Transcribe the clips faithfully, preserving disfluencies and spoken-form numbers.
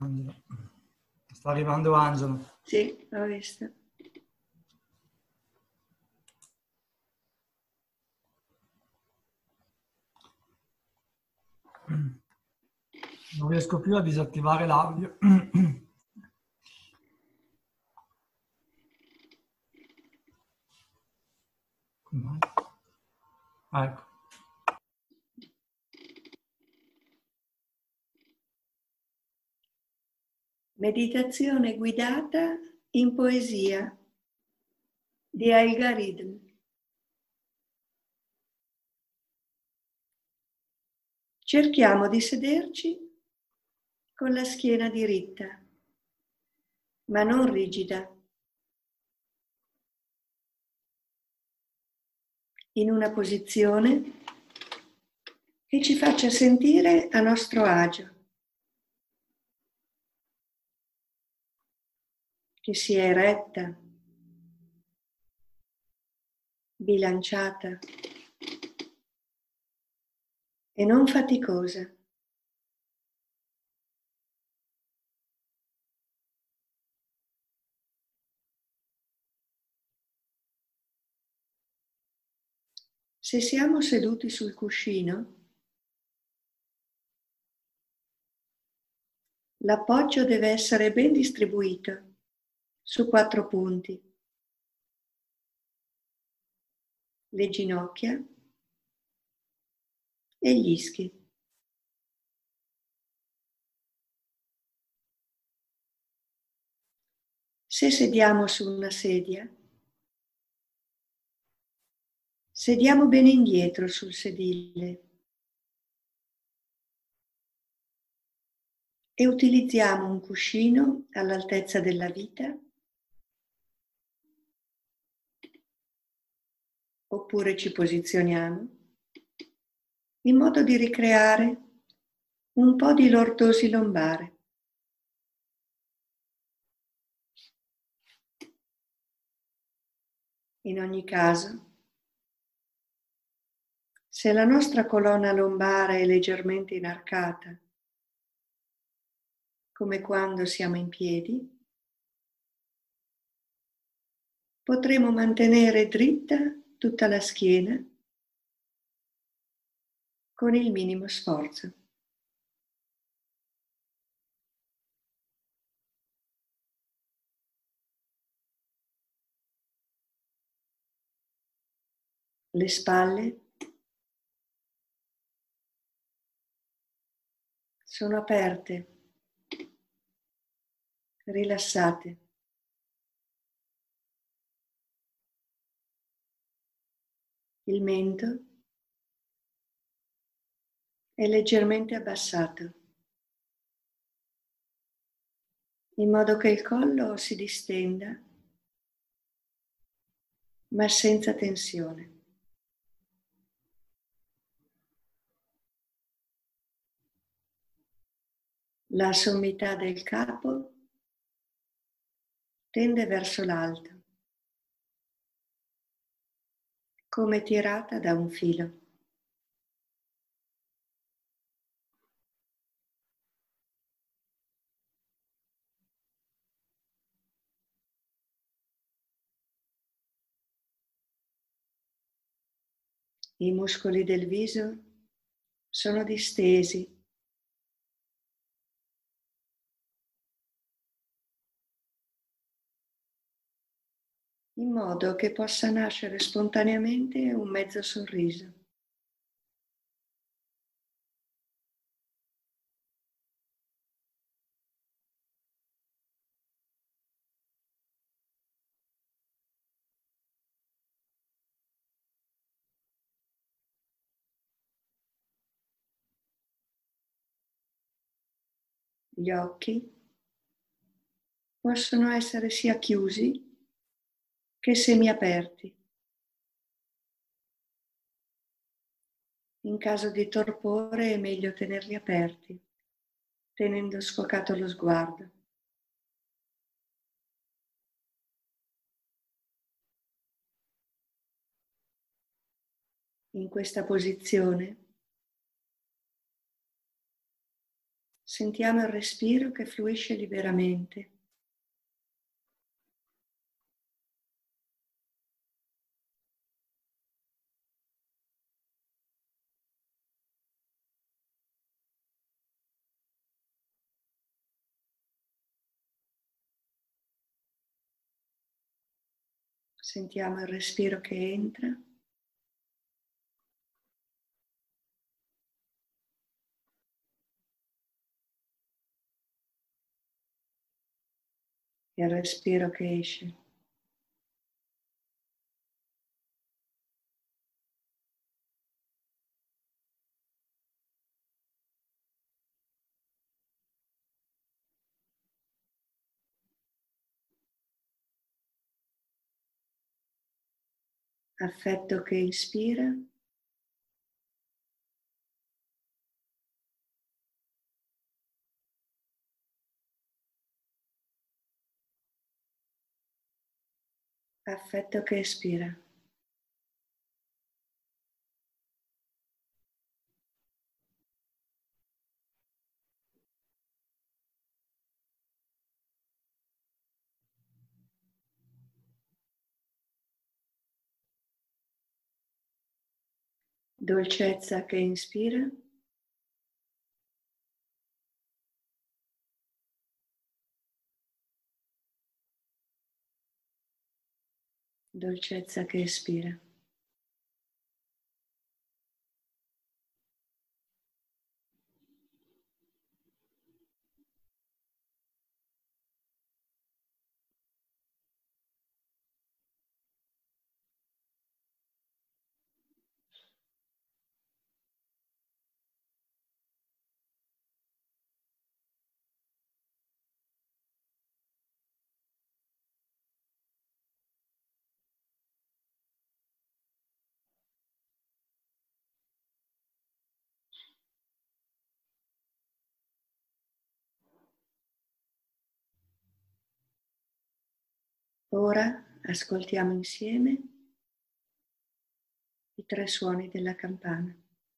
Angelo. Sta arrivando Angelo. Sì, l'ho vista. Non riesco più a disattivare l'audio. Ah, ecco. Meditazione guidata in poesia di Helga Riedl. Cerchiamo di sederci con la schiena diritta, ma non rigida, in una posizione che ci faccia sentire a nostro agio, che sia eretta, bilanciata e non faticosa. Se siamo seduti sul cuscino, l'appoggio deve essere ben distribuito su quattro punti: le ginocchia e gli ischi. Se sediamo su una sedia, sediamo bene indietro sul sedile e utilizziamo un cuscino all'altezza della vita, oppure ci posizioniamo in modo di ricreare un po' di lordosi lombare. In ogni caso, se la nostra colonna lombare è leggermente inarcata, come quando siamo in piedi, potremo mantenere dritta tutta la schiena con il minimo sforzo. Le spalle sono aperte, rilassate. Il mento è leggermente abbassato, in modo che il collo si distenda, ma senza tensione. La sommità del capo tende verso l'alto, come tirata da un filo. I muscoli del viso sono distesi, in modo che possa nascere spontaneamente un mezzo sorriso. Gli occhi possono essere sia chiusi che semiaperti. In caso di torpore è meglio tenerli aperti, tenendo sfocato lo sguardo. In questa posizione Sentiamo il respiro che fluisce liberamente. Sentiamo il respiro che entra e il respiro che esce. Affetto che ispira affetto che espira. Dolcezza che inspira, dolcezza che espira. Ora ascoltiamo insieme i tre suoni della campana.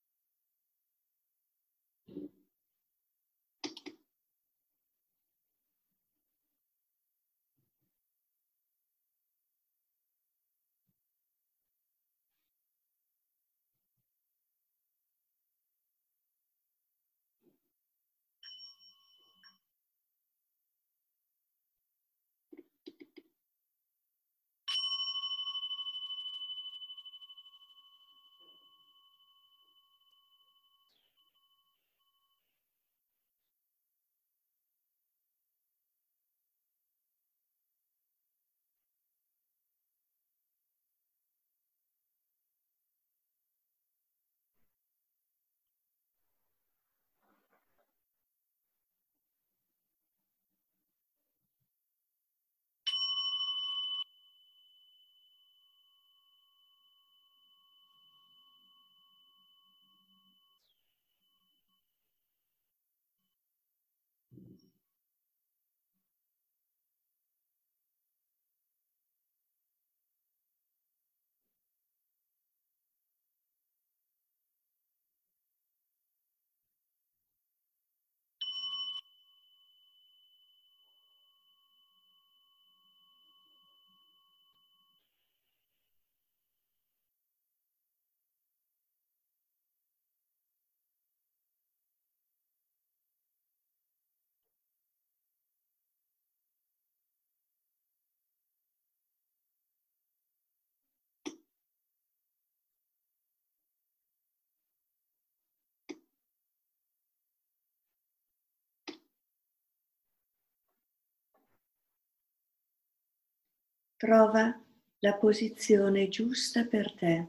Trova la posizione giusta per te.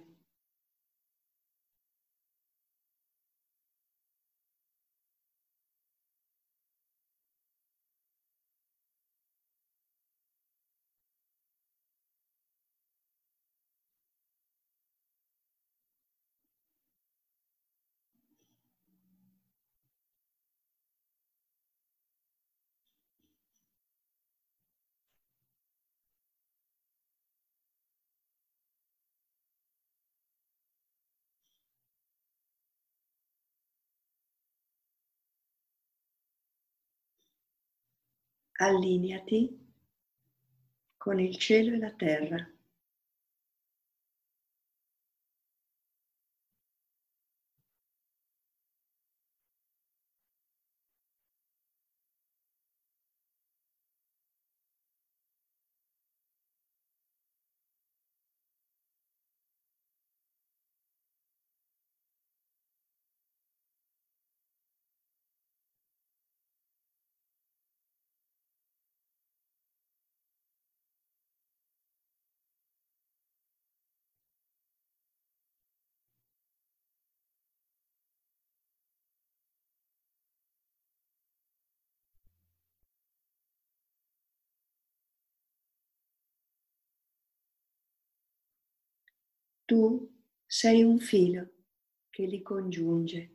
allineati con il cielo e la terra. Tu sei un filo che li congiunge.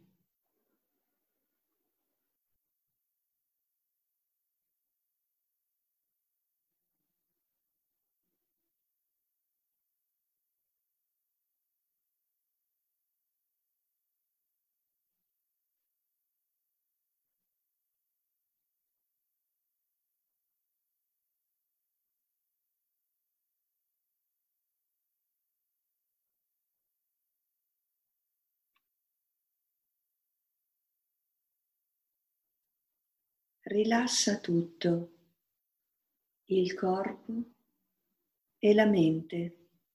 Rilassa tutto, il corpo e la mente.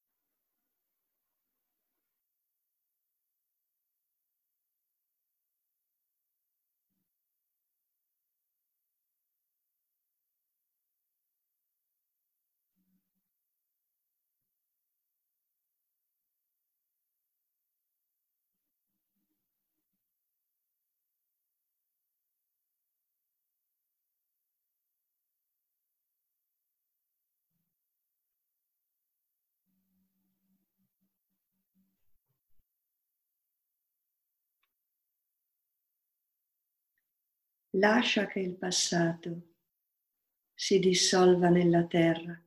Lascia che il passato si dissolva nella terra.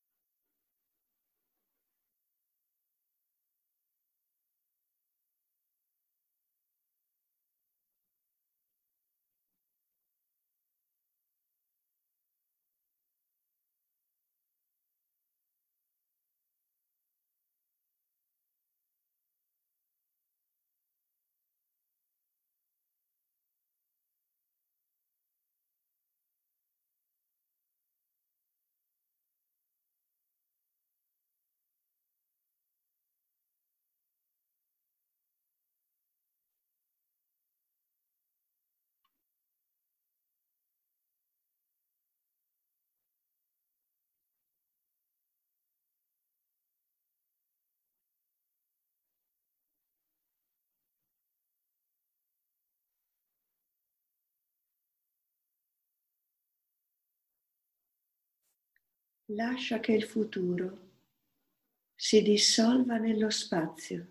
Lascia che il futuro si dissolva nello spazio.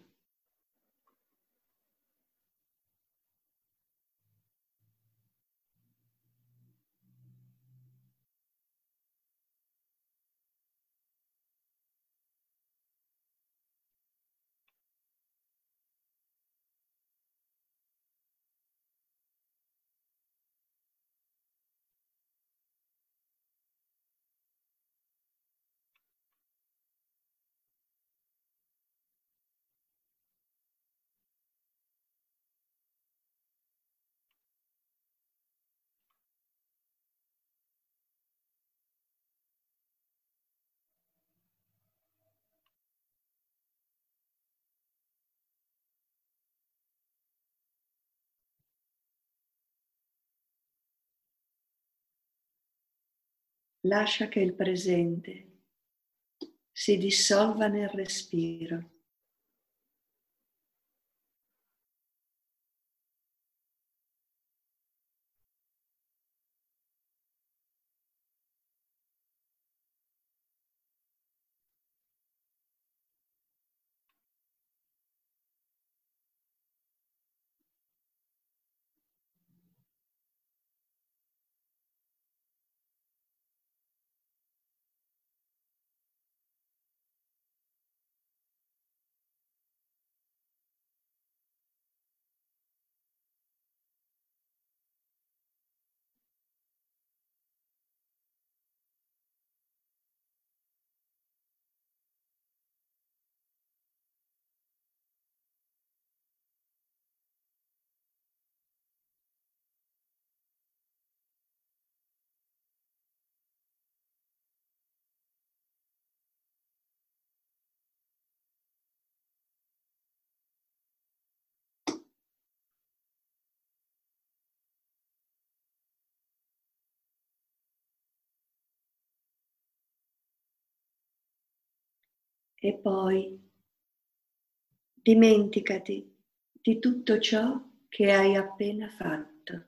Lascia che il presente si dissolva nel respiro. E poi dimenticati di tutto ciò che hai appena fatto.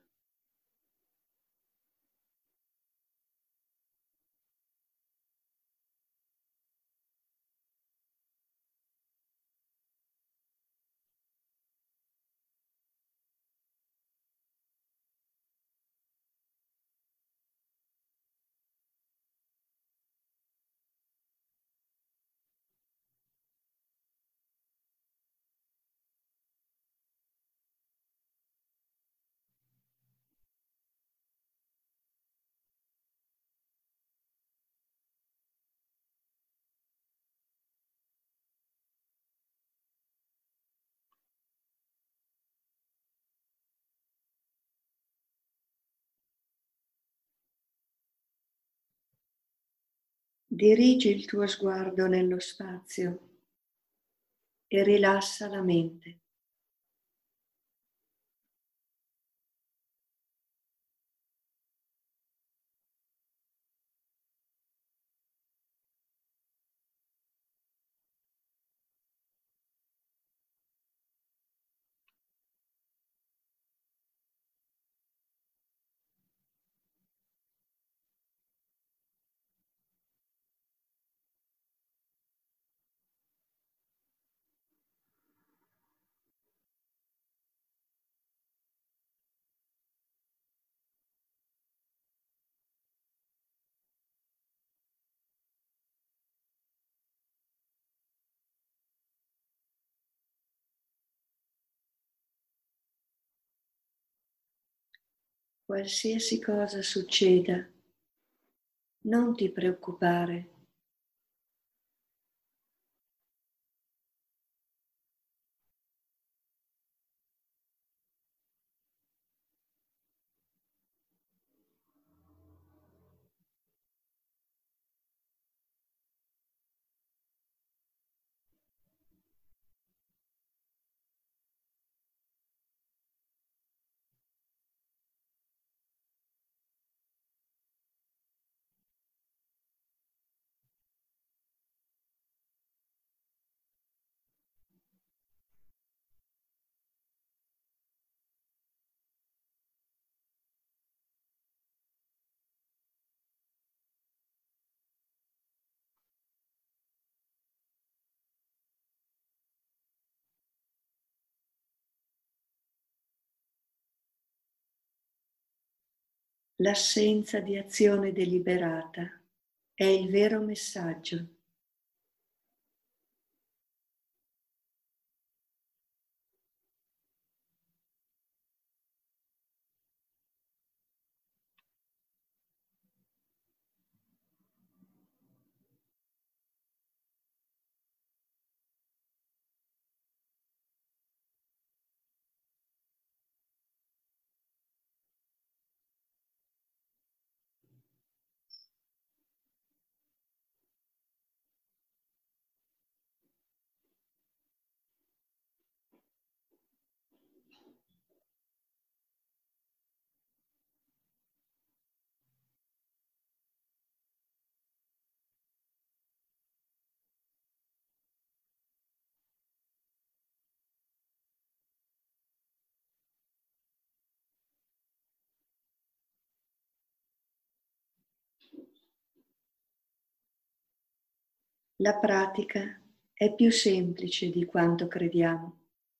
Dirigi il tuo sguardo nello spazio e rilassa la mente. Qualsiasi cosa succeda, non ti preoccupare. L'assenza di azione deliberata è il vero messaggio. La pratica è più semplice di quanto crediamo.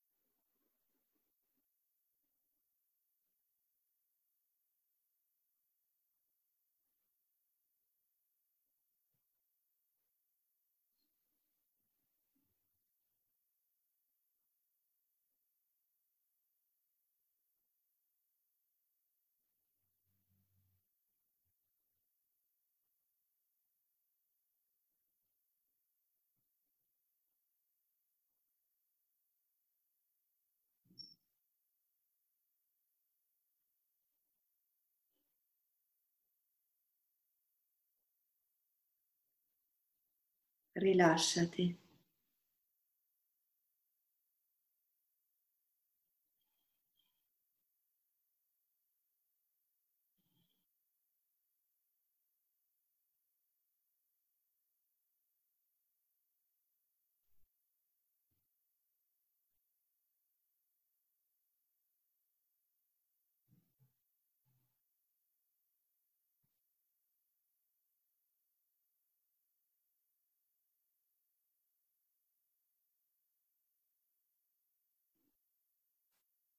Rilassati.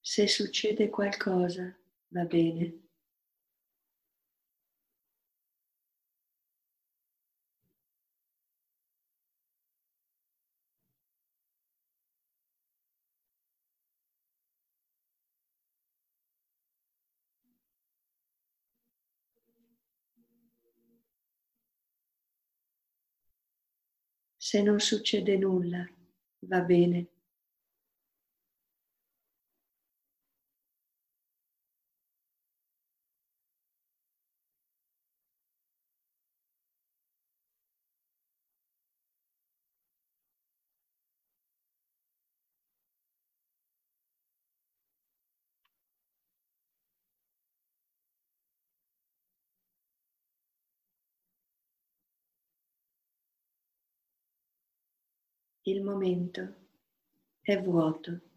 Se succede qualcosa, va bene. Se non succede nulla, va bene. Il momento è vuoto.